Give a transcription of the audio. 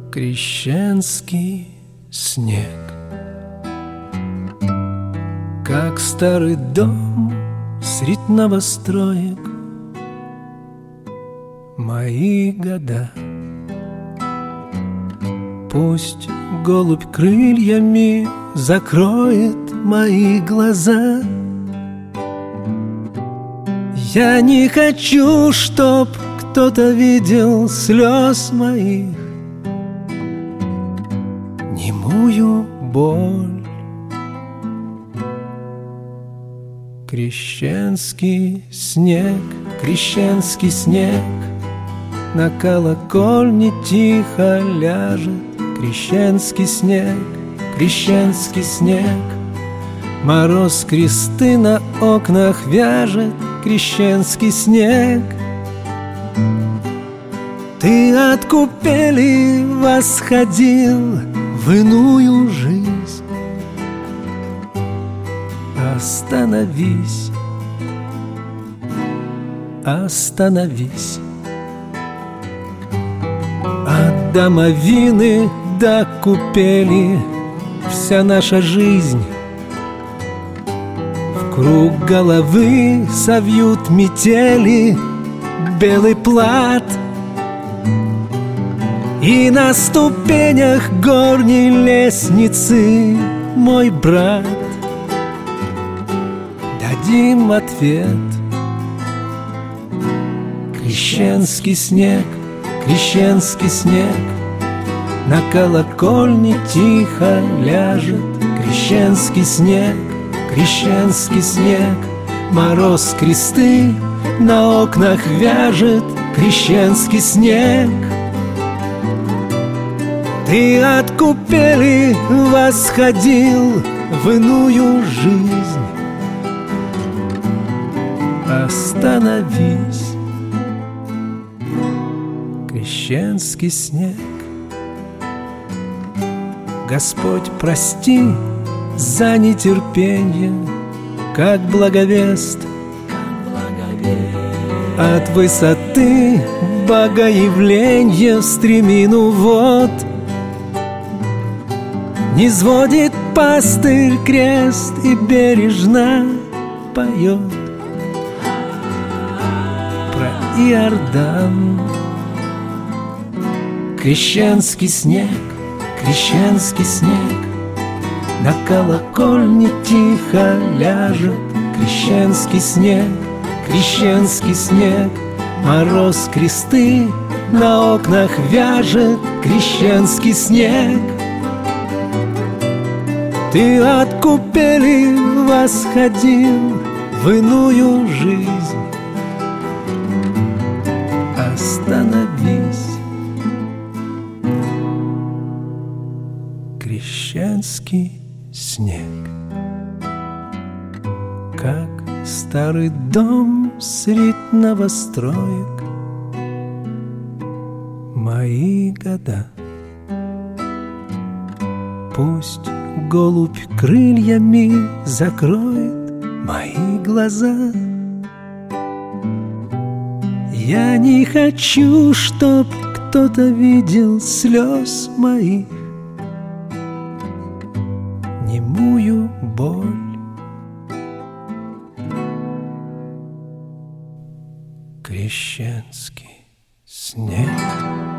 Крещенский снег, как старый дом средь новостроек. Мои года. Пусть голубь крыльями закроет мои глаза. Я не хочу, чтоб кто-то видел слез моих, немую боль. Крещенский снег, крещенский снег, на колокольне тихо ляжет. Крещенский снег, крещенский снег, мороз кресты на окнах вяжет. Крещенский снег, ты от купели восходил в иную жизнь. Остановись, остановись. От домовины до купели вся наша жизнь. Вокруг головы совьют метели белый плат, и на ступенях горней лестницы, мой брат, дадим ответ. Крещенский снег, крещенский снег, на колокольне тихо ляжет. Крещенский снег, крещенский снег, мороз кресты на окнах вяжет. Крещенский снег, ты от купели восходил в иную жизнь. Остановись, крещенский снег. Господь, прости за нетерпенье, как благовест. От высоты богоявленья в стремину вод низводит пастырь крест и бережно поет про Иордан. Крещенский снег, крещенский снег, на колокольне тихо ляжет. Крещенский снег, крещенский снег, мороз кресты на окнах вяжет. Крещенский снег, ты от купели восходил в иную жизнь. Остановись, крещенский снег, как старый дом средь новостроек. Мои года. Пусть голубь крыльями закроет мои глаза. Я не хочу, чтоб кто-то видел слез моих, немую боль. Крещенский снег.